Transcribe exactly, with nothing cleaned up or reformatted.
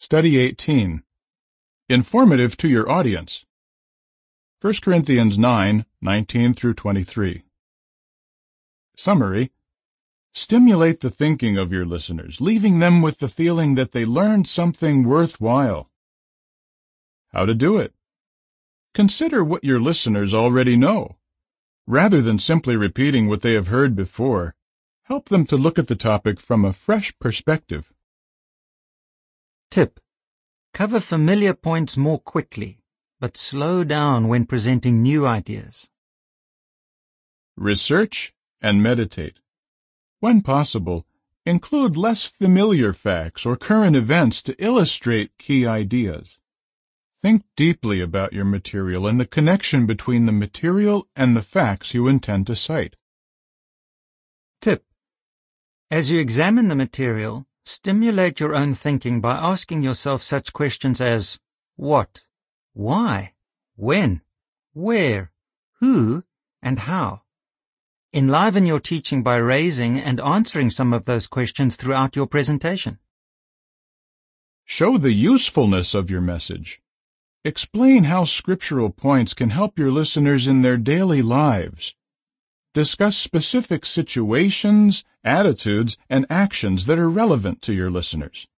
Study eighteen. Informative to your audience. First Corinthians nine, nineteen through twenty-three. Summary. Stimulate the thinking of your listeners, leaving them with the feeling that they learned something worthwhile. How to do it? Consider what your listeners already know. Rather than simply repeating what they have heard before, help them to look at the topic from a fresh perspective. Tip: cover familiar points more quickly, but slow down when presenting new ideas. Research and meditate. When possible, include less familiar facts or current events to illustrate key ideas. Think deeply about your material and the connection between the material and the facts you intend to cite. Tip: as you examine the material, stimulate your own thinking by asking yourself such questions as what, why, when, where, who, and how. Enliven your teaching by raising and answering some of those questions throughout your presentation. Show the usefulness of your message. Explain how scriptural points can help your listeners in their daily lives. Discuss specific situations, attitudes, and actions that are relevant to your listeners.